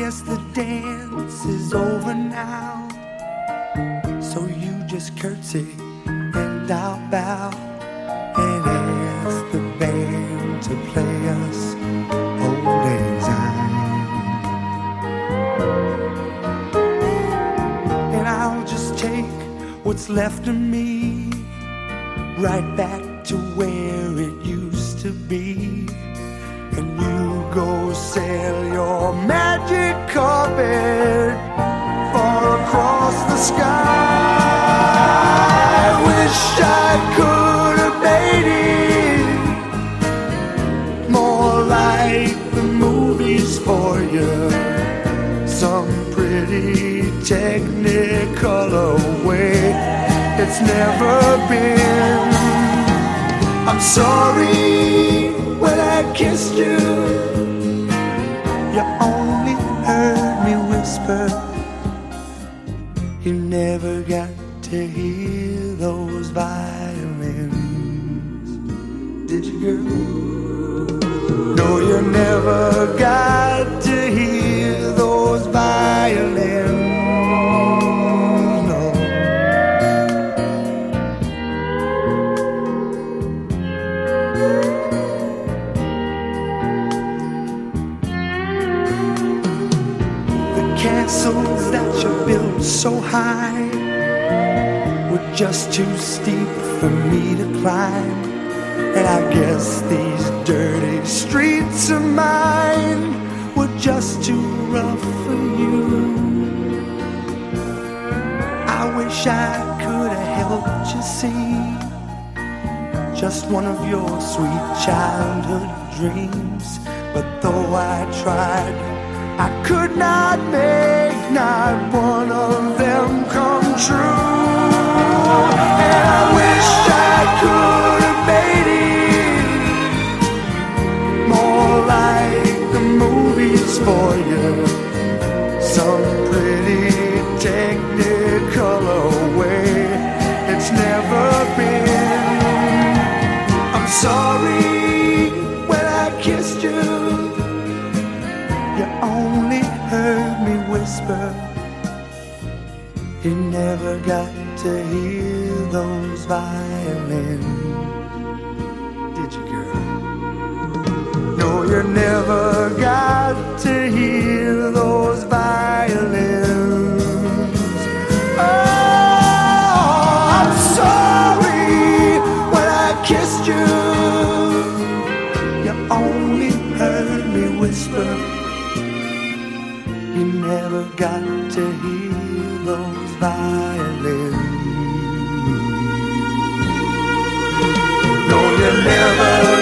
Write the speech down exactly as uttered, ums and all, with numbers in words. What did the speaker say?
guess the dance is over now, so you just curtsy and I'll bow and ask the band to play us Old Lang Syne. And I'll just take what's left of me right back to where it used to be, and you go sail your magic carpet far across the sky. I wish I could have made it more like the movies for you, some pretty technicolor way it's never been. I'm sorry when I kissed you, you only heard me whisper. You never got to hear those violins, did you, girl? No, you never got to hear those violins. Castles that you built so high were just too steep for me to climb, and I guess these dirty streets of mine were just too rough for you. I wish I could have helped you see just one of your sweet childhood dreams, but though I tried, I could not make not one of them come true. And I wish I could have made it more like the movies for you, some pretty technicolor way it's never been. I'm sorry when I kissed you, you only heard me whisper. You never got to hear those violins, did you, girl? No, you never got to hear those violins. Oh, I'm sorry when I kissed you, you only heard me whisper. You never got to hear those violins. No, you never